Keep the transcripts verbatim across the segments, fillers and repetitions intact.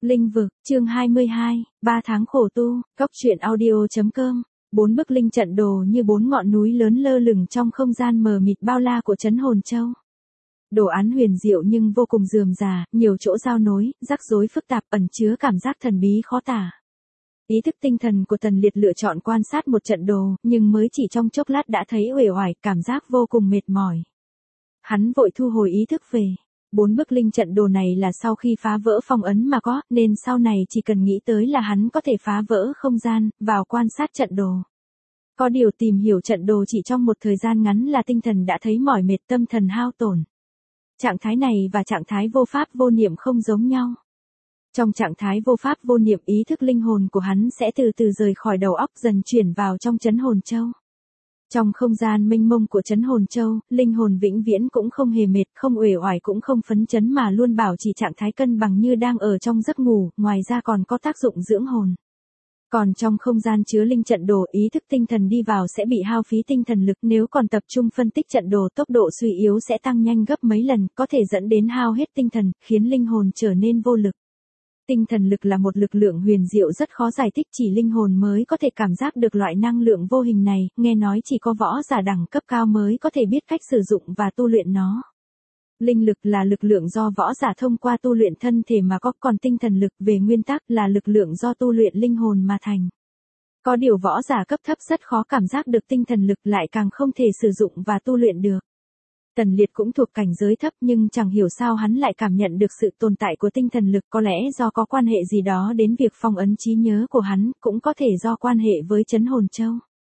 Linh vực, chương hai mươi hai, ba tháng khổ tu, Cóc truyện audio.com. Bốn bức linh trận đồ như bốn ngọn núi lớn lơ lửng trong không gian mờ mịt bao la của trấn Hồn Châu. Đồ án huyền diệu nhưng vô cùng rườm rà, nhiều chỗ giao nối, rắc rối phức tạp ẩn chứa cảm giác thần bí khó tả. Ý thức tinh thần của Tần Liệt lựa chọn quan sát một trận đồ, nhưng mới chỉ trong chốc lát đã thấy uể oải, cảm giác vô cùng mệt mỏi. Hắn vội thu hồi ý thức về. Bốn bức linh trận đồ này là sau khi phá vỡ phong ấn mà có, nên sau này chỉ cần nghĩ tới là hắn có thể phá vỡ không gian, vào quan sát trận đồ. Có điều tìm hiểu trận đồ chỉ trong một thời gian ngắn là tinh thần đã thấy mỏi mệt, tâm thần hao tổn. Trạng thái này và trạng thái vô pháp vô niệm không giống nhau. Trong trạng thái vô pháp vô niệm, ý thức linh hồn của hắn sẽ từ từ rời khỏi đầu óc, dần chuyển vào trong trấn Hồn Châu. Trong không gian mênh mông của trấn Hồn Châu, linh hồn vĩnh viễn cũng không hề mệt, không uể oải cũng không phấn chấn mà luôn bảo trì trạng thái cân bằng như đang ở trong giấc ngủ, ngoài ra còn có tác dụng dưỡng hồn. Còn trong không gian chứa linh trận đồ, ý thức tinh thần đi vào sẽ bị hao phí tinh thần lực, nếu còn tập trung phân tích trận đồ, tốc độ suy yếu sẽ tăng nhanh gấp mấy lần, có thể dẫn đến hao hết tinh thần, khiến linh hồn trở nên vô lực. Tinh thần lực là một lực lượng huyền diệu rất khó giải thích, chỉ linh hồn mới có thể cảm giác được loại năng lượng vô hình này, nghe nói chỉ có võ giả đẳng cấp cao mới có thể biết cách sử dụng và tu luyện nó. Linh lực là lực lượng do võ giả thông qua tu luyện thân thể mà có, còn tinh thần lực về nguyên tắc là lực lượng do tu luyện linh hồn mà thành. Có điều võ giả cấp thấp rất khó cảm giác được tinh thần lực, lại càng không thể sử dụng và tu luyện được. Tần Liệt cũng thuộc cảnh giới thấp nhưng chẳng hiểu sao hắn lại cảm nhận được sự tồn tại của tinh thần lực, có lẽ do có quan hệ gì đó đến việc phong ấn trí nhớ của hắn, cũng có thể do quan hệ với trấn Hồn Châu.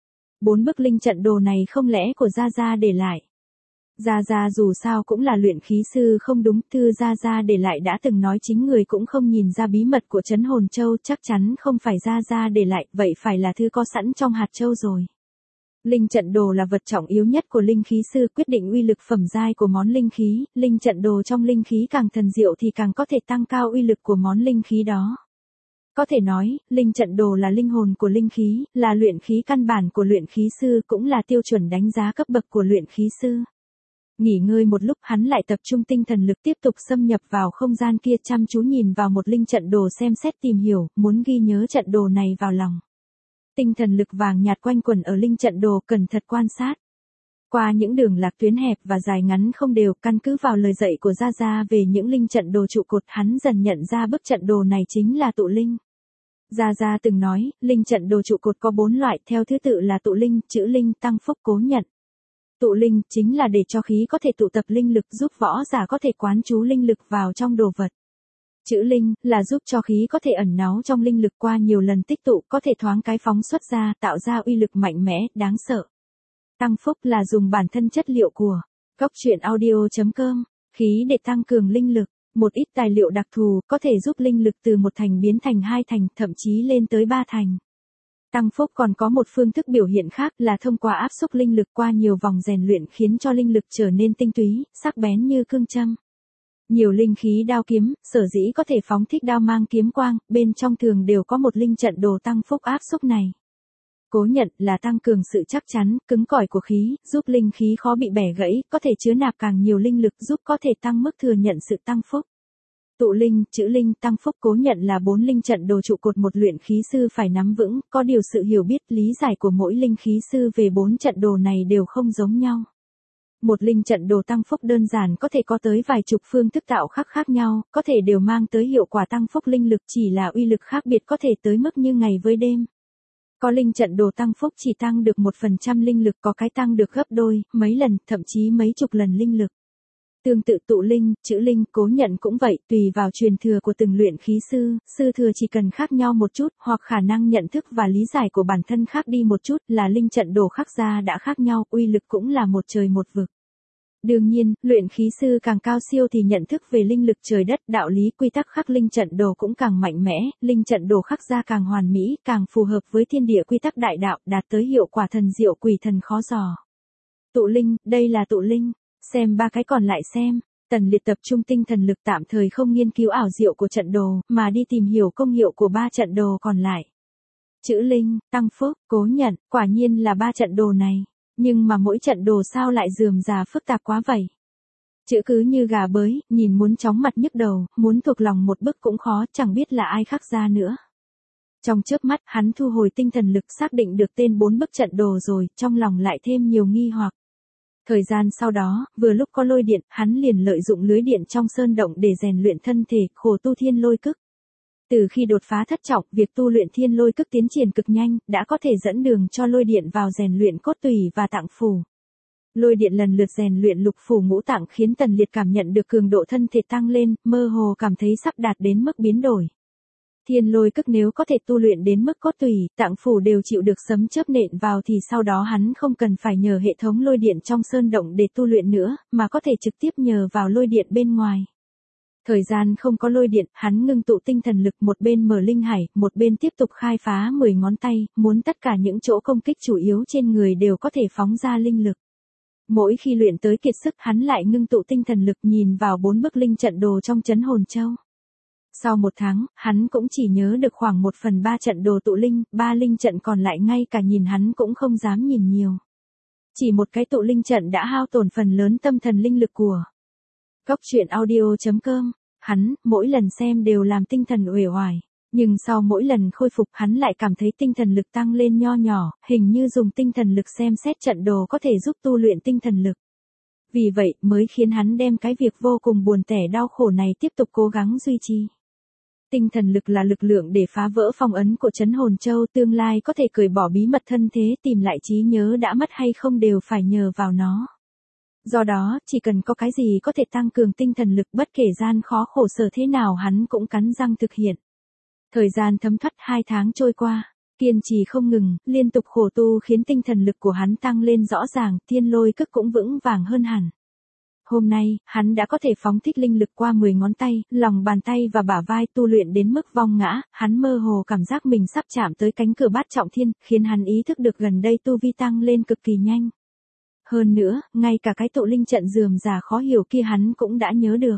Bốn bức linh trận đồ này không lẽ của Gia Gia để lại. Gia Gia dù sao cũng là luyện khí sư không đúng, thư Gia Gia để lại đã từng nói chính người cũng không nhìn ra bí mật của trấn Hồn Châu, chắc chắn không phải Gia Gia để lại, vậy phải là thư có sẵn trong hạt châu rồi. Linh trận đồ là vật trọng yếu nhất của linh khí sư, quyết định uy lực phẩm giai của món linh khí, linh trận đồ trong linh khí càng thần diệu thì càng có thể tăng cao uy lực của món linh khí đó. Có thể nói, linh trận đồ là linh hồn của linh khí, là luyện khí căn bản của luyện khí sư, cũng là tiêu chuẩn đánh giá cấp bậc của luyện khí sư. Nghỉ ngơi một lúc, hắn lại tập trung tinh thần lực tiếp tục xâm nhập vào không gian kia, chăm chú nhìn vào một linh trận đồ, xem xét tìm hiểu, muốn ghi nhớ trận đồ này vào lòng. Tinh thần lực vàng nhạt quanh quẩn ở linh trận đồ, cẩn thận quan sát. Qua những đường lạc tuyến hẹp và dài ngắn không đều, căn cứ vào lời dạy của Gia Gia về những linh trận đồ trụ cột, hắn dần nhận ra bức trận đồ này chính là tụ linh. Gia Gia từng nói, linh trận đồ trụ cột có bốn loại, theo thứ tự là tụ linh, chữ linh, tăng phúc, cố nhận. Tụ linh chính là để cho khí có thể tụ tập linh lực, giúp võ giả có thể quán trú linh lực vào trong đồ vật. Chữ linh là giúp cho khí có thể ẩn náu trong linh lực, qua nhiều lần tích tụ có thể thoáng cái phóng xuất ra, tạo ra uy lực mạnh mẽ, đáng sợ. Tăng phúc là dùng bản thân chất liệu của Cóc truyện audio.com, khí để tăng cường linh lực, một ít tài liệu đặc thù có thể giúp linh lực từ một thành biến thành hai thành, thậm chí lên tới ba thành. Tăng phúc còn có một phương thức biểu hiện khác là thông qua áp xúc linh lực qua nhiều vòng rèn luyện, khiến cho linh lực trở nên tinh túy, sắc bén như cương châm. Nhiều linh khí đao kiếm, sở dĩ có thể phóng thích đao mang kiếm quang, bên trong thường đều có một linh trận đồ tăng phúc áp xúc này. Cố nhận là tăng cường sự chắc chắn, cứng cỏi của khí, giúp linh khí khó bị bẻ gãy, có thể chứa nạp càng nhiều linh lực, giúp có thể tăng mức thừa nhận sự tăng phúc. Tụ linh, chữ linh, tăng phúc, cố nhận là bốn linh trận đồ trụ cột một luyện khí sư phải nắm vững, có điều sự hiểu biết, lý giải của mỗi linh khí sư về bốn trận đồ này đều không giống nhau. Một linh trận đồ tăng phúc đơn giản có thể có tới vài chục phương thức tạo khác khác nhau, có thể đều mang tới hiệu quả tăng phúc linh lực, chỉ là uy lực khác biệt có thể tới mức như ngày với đêm. Có linh trận đồ tăng phúc chỉ tăng được một phần trăm linh lực, có cái tăng được gấp đôi, mấy lần, thậm chí mấy chục lần linh lực. Tương tự tụ linh, chữ linh, cố nhận cũng vậy, tùy vào truyền thừa của từng luyện khí sư, sư thừa chỉ cần khác nhau một chút, hoặc khả năng nhận thức và lý giải của bản thân khác đi một chút, là linh trận đồ khác ra đã khác nhau, uy lực cũng là một trời một vực. Đương nhiên, luyện khí sư càng cao siêu thì nhận thức về linh lực trời đất, đạo lý, quy tắc khắc linh trận đồ cũng càng mạnh mẽ, linh trận đồ khắc ra càng hoàn mỹ, càng phù hợp với thiên địa quy tắc đại đạo, đạt tới hiệu quả thần diệu quỷ thần khó dò. Tụ linh, đây là tụ linh. Xem ba cái còn lại xem. Tần Liệt tập trung tinh thần lực, tạm thời không nghiên cứu ảo diệu của trận đồ, mà đi tìm hiểu công hiệu của ba trận đồ còn lại. Chữ linh, tăng phúc, cố nhận, quả nhiên là ba trận đồ này. Nhưng mà mỗi trận đồ sao lại rườm rà phức tạp quá vậy? Chữ cứ như gà bới, nhìn muốn chóng mặt nhức đầu, muốn thuộc lòng một bức cũng khó, chẳng biết là ai khắc ra nữa. Trong chớp mắt, hắn thu hồi tinh thần lực xác định được tên bốn bức trận đồ rồi, trong lòng lại thêm nhiều nghi hoặc. Thời gian sau đó, vừa lúc có lôi điện, hắn liền lợi dụng lưới điện trong sơn động để rèn luyện thân thể, khổ tu thiên lôi cức. Từ khi đột phá thất trọng, việc tu luyện thiên lôi cức tiến triển cực nhanh, đã có thể dẫn đường cho lôi điện vào rèn luyện cốt tủy và tạng phủ. Lôi điện lần lượt rèn luyện lục phủ ngũ tạng khiến Tần Liệt cảm nhận được cường độ thân thể tăng lên, mơ hồ cảm thấy sắp đạt đến mức biến đổi. Thiên lôi cức nếu có thể tu luyện đến mức cốt tủy, tạng phủ đều chịu được sấm chớp nện vào thì sau đó hắn không cần phải nhờ hệ thống lôi điện trong sơn động để tu luyện nữa, mà có thể trực tiếp nhờ vào lôi điện bên ngoài. Thời gian không có lôi điện, hắn ngưng tụ tinh thần lực, một bên mở linh hải, một bên tiếp tục khai phá mười ngón tay, muốn tất cả những chỗ công kích chủ yếu trên người đều có thể phóng ra linh lực. Mỗi khi luyện tới kiệt sức, hắn lại ngưng tụ tinh thần lực nhìn vào bốn bức linh trận đồ trong trấn hồn châu. Sau một tháng, hắn cũng chỉ nhớ được khoảng một phần ba trận đồ tụ linh, ba linh trận còn lại ngay cả nhìn hắn cũng không dám nhìn nhiều. Chỉ một cái tụ linh trận đã hao tổn phần lớn tâm thần linh lực của Cốc truyện audio chấm com. Hắn, mỗi lần xem đều làm tinh thần uể oải. Nhưng sau mỗi lần khôi phục hắn lại cảm thấy tinh thần lực tăng lên nho nhỏ, hình như dùng tinh thần lực xem xét trận đồ có thể giúp tu luyện tinh thần lực. Vì vậy mới khiến hắn đem cái việc vô cùng buồn tẻ đau khổ này tiếp tục cố gắng duy trì. Tinh thần lực là lực lượng để phá vỡ phong ấn của trấn hồn châu, tương lai có thể cởi bỏ bí mật thân thế, tìm lại trí nhớ đã mất hay không đều phải nhờ vào nó. Do đó, chỉ cần có cái gì có thể tăng cường tinh thần lực bất kể gian khó khổ sở thế nào hắn cũng cắn răng thực hiện. Thời gian thấm thoát hai tháng trôi qua, kiên trì không ngừng, liên tục khổ tu khiến tinh thần lực của hắn tăng lên rõ ràng, thiên lôi cức cũng vững vàng hơn hẳn. Hôm nay, hắn đã có thể phóng thích linh lực qua mười ngón tay, lòng bàn tay và bả vai tu luyện đến mức vong ngã, hắn mơ hồ cảm giác mình sắp chạm tới cánh cửa bát trọng thiên, khiến hắn ý thức được gần đây tu vi tăng lên cực kỳ nhanh. Hơn nữa, ngay cả cái tụ linh trận rườm rà khó hiểu kia hắn cũng đã nhớ được.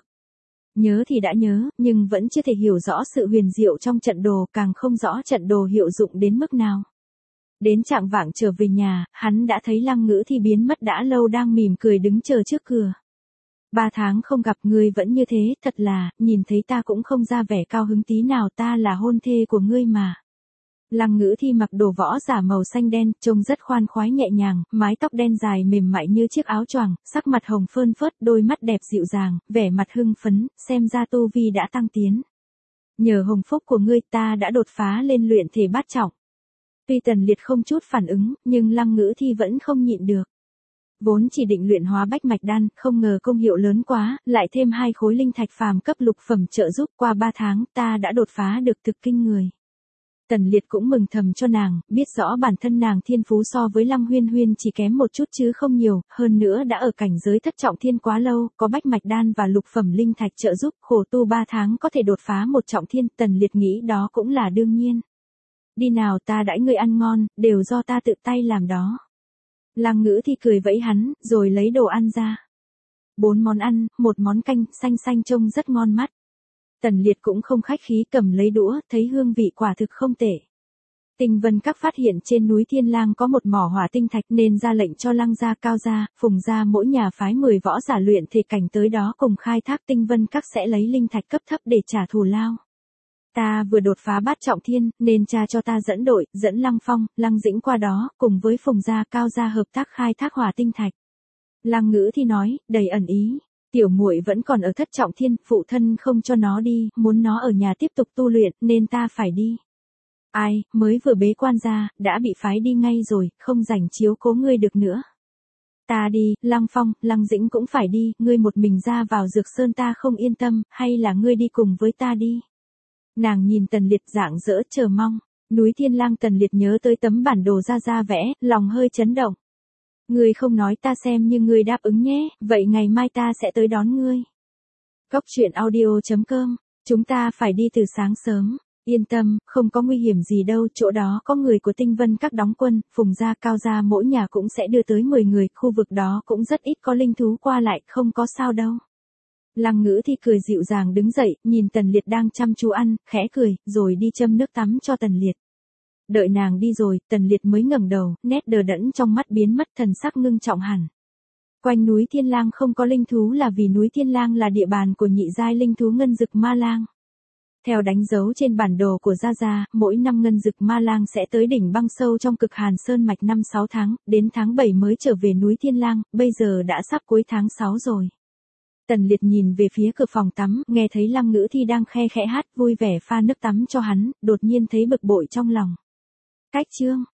Nhớ thì đã nhớ, nhưng vẫn chưa thể hiểu rõ sự huyền diệu trong trận đồ, càng không rõ trận đồ hiệu dụng đến mức nào. Đến trạng vạng trở về nhà, hắn đã thấy Lăng Ngữ Thi biến mất đã lâu đang mỉm cười đứng chờ trước cửa. Ba tháng không gặp ngươi vẫn như thế, thật là, nhìn thấy ta cũng không ra vẻ cao hứng tí nào, ta là hôn thê của ngươi mà. Lăng Ngữ Thi mặc đồ võ giả màu xanh đen, trông rất khoan khoái nhẹ nhàng, mái tóc đen dài mềm mại như chiếc áo choàng, sắc mặt hồng phơn phớt, đôi mắt đẹp dịu dàng, vẻ mặt hưng phấn, xem ra tu vi đã tăng tiến. Nhờ hồng phúc của ngươi ta đã đột phá lên luyện thể bát trọng. Tuy Tần Liệt không chút phản ứng, nhưng Lăng Ngữ Thi vẫn không nhịn được. Vốn chỉ định luyện hóa bách mạch đan, không ngờ công hiệu lớn quá, lại thêm hai khối linh thạch phàm cấp lục phẩm trợ giúp, qua ba tháng ta đã đột phá được thực kinh người. Tần Liệt cũng mừng thầm cho nàng, biết rõ bản thân nàng thiên phú so với Lăng Huyên Huyên chỉ kém một chút chứ không nhiều, hơn nữa đã ở cảnh giới thất trọng thiên quá lâu, có bách mạch đan và lục phẩm linh thạch trợ giúp, khổ tu ba tháng có thể đột phá một trọng thiên, Tần Liệt nghĩ đó cũng là đương nhiên. Đi nào ta đãi ngươi ăn ngon, đều do ta tự tay làm đó. Lăng Ngữ Thi cười vẫy hắn, rồi lấy đồ ăn ra. Bốn món ăn, một món canh, xanh xanh trông rất ngon mắt. Tần Liệt cũng không khách khí cầm lấy đũa, thấy hương vị quả thực không tệ. Tinh Vân Các phát hiện trên núi Thiên Lang có một mỏ hỏa tinh thạch nên ra lệnh cho Lăng gia, Cao gia, Phùng gia mỗi nhà phái mười võ giả luyện thể cảnh tới đó cùng khai thác. Tinh Vân Các sẽ lấy linh thạch cấp thấp để trả thù lao. Ta vừa đột phá bát trọng thiên, nên cha cho ta dẫn đội, dẫn Lăng Phong, Lăng Dĩnh qua đó, cùng với Phùng gia, Cao gia hợp tác khai thác hỏa tinh thạch. Lăng Ngữ Thi nói, đầy ẩn ý. Tiểu muội vẫn còn ở thất trọng thiên, phụ thân không cho nó đi, muốn nó ở nhà tiếp tục tu luyện, nên ta phải đi. Ai, mới vừa bế quan ra, đã bị phái đi ngay rồi, không rảnh chiếu cố ngươi được nữa. Ta đi, Lăng Phong, Lăng Dĩnh cũng phải đi, ngươi một mình ra vào Dược Sơn ta không yên tâm, hay là ngươi đi cùng với ta đi. Nàng nhìn Tần Liệt rạng rỡ chờ mong, núi Thiên Lang. Tần Liệt nhớ tới tấm bản đồ ra ra vẽ, lòng hơi chấn động. Ngươi không nói ta xem như ngươi đáp ứng nhé, vậy ngày mai ta sẽ tới đón ngươi. Cốc truyện audio chấm com, chúng ta phải đi từ sáng sớm, yên tâm, không có nguy hiểm gì đâu, chỗ đó có người của Tinh Vân Các đóng quân, Phùng gia, Cao gia mỗi nhà cũng sẽ đưa tới mười người, khu vực đó cũng rất ít có linh thú qua lại, không có sao đâu. Lăng Ngữ Thi cười dịu dàng đứng dậy, nhìn Tần Liệt đang chăm chú ăn, khẽ cười, rồi đi châm nước tắm cho Tần Liệt. Đợi nàng đi rồi, Tần Liệt mới ngẩng đầu, nét đờ đẫn trong mắt biến mất, thần sắc ngưng trọng hẳn. Quanh núi Thiên Lang không có linh thú là vì núi Thiên Lang là địa bàn của nhị giai linh thú ngân dực ma lang. Theo đánh dấu trên bản đồ của Gia Gia, mỗi năm ngân dực ma lang sẽ tới đỉnh băng sâu trong cực hàn sơn mạch năm sáu tháng, đến tháng bảy mới trở về núi Thiên Lang, bây giờ đã sắp cuối tháng sáu rồi. Tần Liệt nhìn về phía cửa phòng tắm, nghe thấy Lăng Ngữ Thi đang khe khẽ hát vui vẻ pha nước tắm cho hắn, đột nhiên thấy bực bội trong lòng. Cách chương